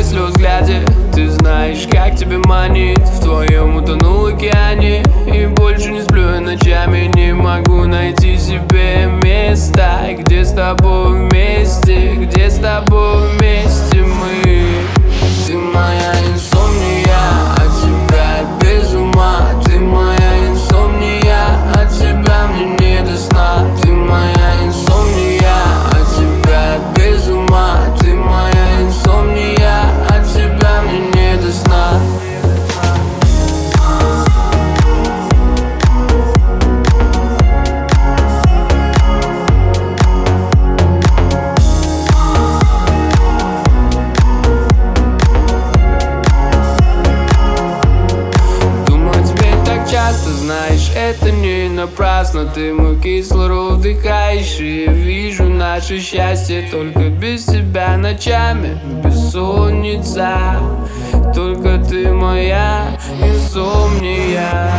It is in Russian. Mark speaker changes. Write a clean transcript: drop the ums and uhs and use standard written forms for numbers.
Speaker 1: мысль во взгляде. Ты знаешь, как тебя манит, в твоем утонул в океане. И больше не сплю я ночами, не могу найти себе места. Где с тобой вместе, где с тобой вместе мы. Ты моя инсомния, от тебя без ума. Ты моя инсомния, от тебя мне не до сна. Ты моя инсомния, от тебя без ума. Ты моя инсомния, от тебя мне не до сна. Часто, знаешь, это не напрасно. Ты мой кислород вдыхаешь, и я вижу наше счастье. Только без тебя ночами бессонница. Только ты моя инсомния.